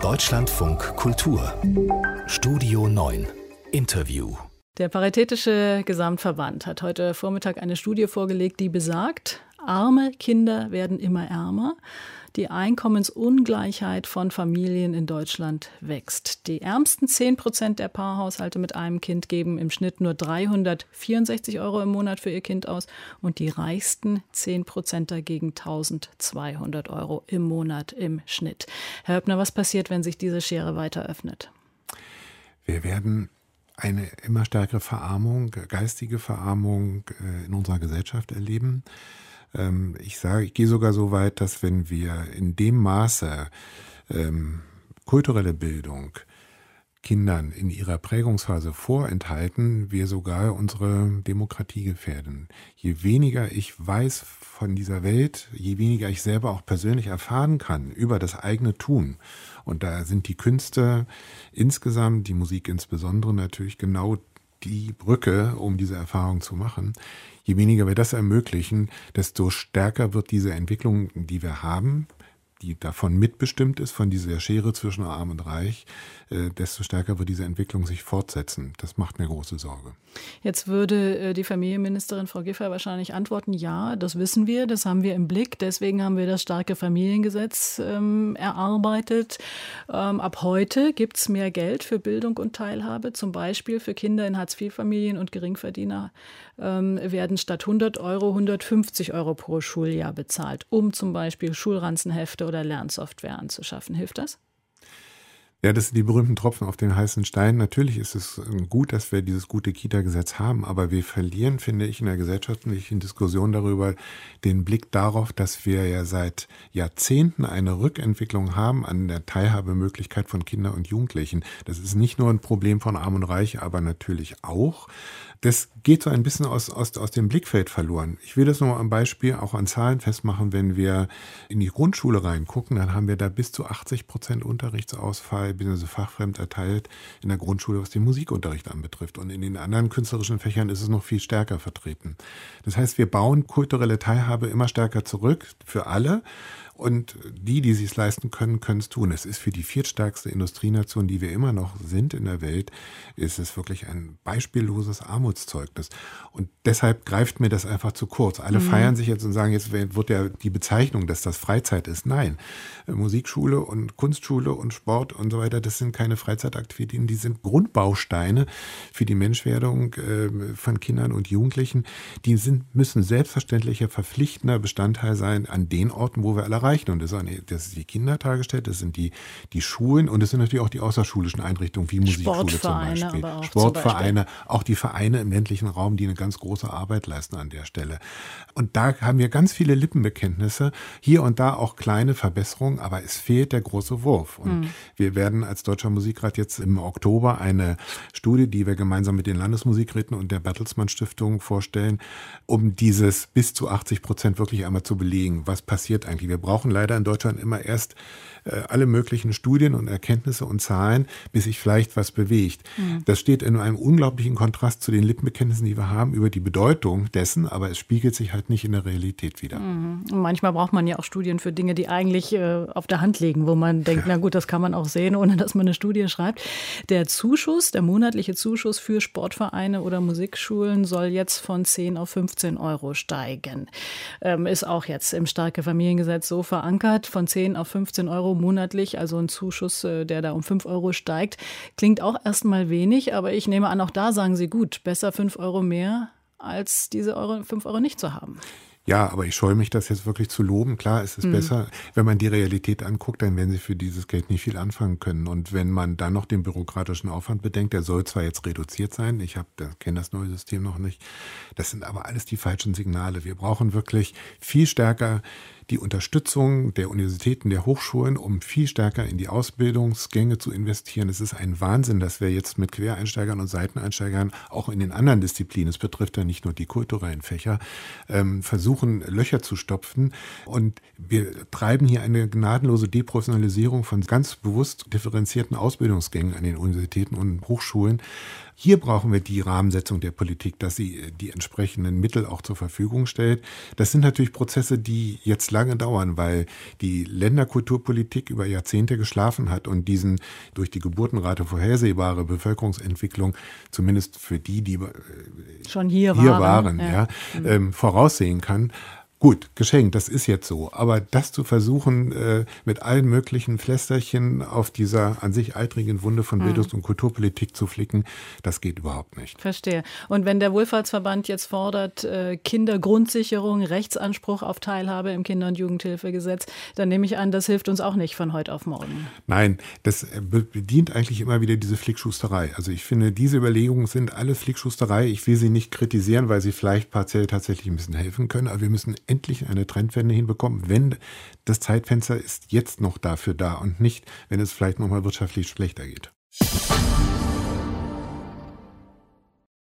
Deutschlandfunk Kultur Studio 9 Interview. Der Paritätische Gesamtverband hat heute Vormittag eine Studie vorgelegt, die besagt, arme Kinder werden immer ärmer. Die Einkommensungleichheit von Familien in Deutschland wächst. Die ärmsten 10% der Paarhaushalte mit einem Kind geben im Schnitt nur 364 € im Monat für ihr Kind aus und die reichsten 10% dagegen 1.200 € im Monat im Schnitt. Herr Höppner, was passiert, wenn sich diese Schere weiter öffnet? Wir werden eine immer stärkere Verarmung, geistige Verarmung in unserer Gesellschaft erleben. Ich gehe sogar so weit, dass wenn wir in dem Maße kulturelle Bildung Kindern in ihrer Prägungsphase vorenthalten, wir sogar unsere Demokratie gefährden. Je weniger ich weiß von dieser Welt, je weniger ich selber auch persönlich erfahren kann über das eigene Tun. Und da sind die Künste insgesamt, die Musik insbesondere natürlich genau die Brücke, um diese Erfahrung zu machen. Je weniger wir das ermöglichen, desto stärker wird diese Entwicklung, die wir haben, die davon mitbestimmt ist, von dieser Schere zwischen Arm und Reich, desto stärker wird diese Entwicklung sich fortsetzen. Das macht mir große Sorge. Jetzt würde die Familienministerin Frau Giffey wahrscheinlich antworten, ja, das wissen wir, das haben wir im Blick. Deswegen haben wir das starke Familiengesetz erarbeitet. Ab heute gibt es mehr Geld für Bildung und Teilhabe. Zum Beispiel für Kinder in Hartz-IV-Familien und Geringverdiener werden statt 100 € 150 € pro Schuljahr bezahlt, um zum Beispiel Schulranzenhefte oder Lernsoftware anzuschaffen. Hilft das? Ja, das sind die berühmten Tropfen auf den heißen Stein. Natürlich ist es gut, dass wir dieses gute Kita-Gesetz haben, aber wir verlieren, finde ich, in der gesellschaftlichen Diskussion darüber den Blick darauf, dass wir ja seit Jahrzehnten eine Rückentwicklung haben an der Teilhabemöglichkeit von Kindern und Jugendlichen. Das ist nicht nur ein Problem von Arm und Reich, aber natürlich auch. Das geht so ein bisschen aus dem Blickfeld verloren. Ich will das nur am Beispiel auch an Zahlen festmachen. Wenn wir in die Grundschule reingucken, dann haben wir da bis zu 80% Unterrichtsausfall bzw. fachfremd erteilt in der Grundschule, was den Musikunterricht anbetrifft. Und in den anderen künstlerischen Fächern ist es noch viel stärker vertreten. Das heißt, wir bauen kulturelle Teilhabe immer stärker zurück für alle. Und die es sich leisten können, können es tun. Es ist für die viertstärkste Industrienation, die wir immer noch sind in der Welt, ist es wirklich ein beispielloses Armutszeugnis. Und deshalb greift mir das einfach zu kurz. Alle feiern sich jetzt und sagen, jetzt wird ja die Bezeichnung, dass das Freizeit ist. Nein, Musikschule und Kunstschule und Sport und so weiter, das sind keine Freizeitaktivitäten, die sind Grundbausteine für die Menschwerdung von Kindern und Jugendlichen. Die müssen selbstverständlicher, verpflichtender Bestandteil sein an den Orten, wo wir alle erreichen. Und das ist die Kindertagesstätte, das sind die Schulen und das sind natürlich auch die außerschulischen Einrichtungen wie Musikschule zum Beispiel. Sportvereine, auch die Vereine im ländlichen Raum, die eine ganz große Arbeit leisten an der Stelle. Und da haben wir ganz viele Lippenbekenntnisse, hier und da auch kleine Verbesserungen, aber es fehlt der große Wurf. Und wir werden als Deutscher Musikrat jetzt im Oktober eine Studie, die wir gemeinsam mit den Landesmusikräten und der Bertelsmann Stiftung vorstellen, um dieses bis zu 80% wirklich einmal zu belegen. Was passiert eigentlich? Wir brauchen leider in Deutschland immer erst alle möglichen Studien und Erkenntnisse und Zahlen, bis sich vielleicht was bewegt. Das steht in einem unglaublichen Kontrast zu den Lippenbekenntnissen, die wir haben über die Bedeutung dessen, aber es spiegelt sich halt nicht in der Realität wider. Und manchmal braucht man ja auch Studien für Dinge, die eigentlich auf der Hand liegen, wo man denkt, na gut, das kann man auch sehen, ohne dass man eine Studie schreibt. Der monatliche Zuschuss für Sportvereine oder Musikschulen soll jetzt von 10 auf 15 € steigen. Ist auch jetzt im starke Familiengesetz so verankert, von 10 auf 15 € monatlich, also ein Zuschuss, der da um 5 € steigt. Klingt auch erstmal wenig, aber ich nehme an, auch da sagen Sie, gut, besser 5 € mehr, als diese 5 € nicht zu haben. Ja, aber ich scheue mich, das jetzt wirklich zu loben. Klar, es ist besser, wenn man die Realität anguckt, dann werden Sie für dieses Geld nicht viel anfangen können. Und wenn man dann noch den bürokratischen Aufwand bedenkt, der soll zwar jetzt reduziert sein, ich kenne das neue System noch nicht, das sind aber alles die falschen Signale. Wir brauchen wirklich viel stärker die Unterstützung der Universitäten, der Hochschulen, um viel stärker in die Ausbildungsgänge zu investieren. Es ist ein Wahnsinn, dass wir jetzt mit Quereinsteigern und Seiteneinsteigern auch in den anderen Disziplinen, es betrifft ja nicht nur die kulturellen Fächer, versuchen, Löcher zu stopfen. Und wir treiben hier eine gnadenlose Deprofessionalisierung von ganz bewusst differenzierten Ausbildungsgängen an den Universitäten und Hochschulen. Hier brauchen wir die Rahmensetzung der Politik, dass sie die entsprechenden Mittel auch zur Verfügung stellt. Das sind natürlich Prozesse, die jetzt lange dauern, weil die Länderkulturpolitik über Jahrzehnte geschlafen hat und diesen durch die Geburtenrate vorhersehbare Bevölkerungsentwicklung, zumindest für die schon hier waren, voraussehen kann. Gut, geschenkt, das ist jetzt so. Aber das zu versuchen, mit allen möglichen Pflästerchen auf dieser an sich eitrigen Wunde von Bildungs- und Kulturpolitik zu flicken, das geht überhaupt nicht. Verstehe. Und wenn der Wohlfahrtsverband jetzt fordert, Kindergrundsicherung, Rechtsanspruch auf Teilhabe im Kinder- und Jugendhilfegesetz, dann nehme ich an, das hilft uns auch nicht von heute auf morgen. Nein, das bedient eigentlich immer wieder diese Flickschusterei. Also ich finde, diese Überlegungen sind alle Flickschusterei. Ich will sie nicht kritisieren, weil sie vielleicht partiell tatsächlich ein bisschen helfen können, aber wir müssen endlich eine Trendwende hinbekommen, wenn das Zeitfenster ist jetzt noch dafür da und nicht, wenn es vielleicht nochmal wirtschaftlich schlechter geht.